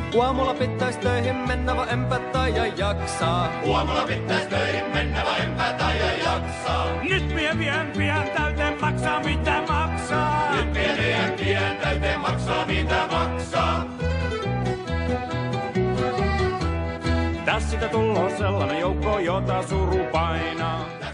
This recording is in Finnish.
Aamulla pitäis töihin mennä, vaan enpä taida jaksaa. Aamulla pitäis töihin mennä, vaan enpä taida jaksaa. Nyt mie vien pian täyteen maksaa mitä maksaa. Nyt mie vien pian täyteen maksaa mitä maksaa. Tästä tulloo sellainen joukko, jota suru painaa.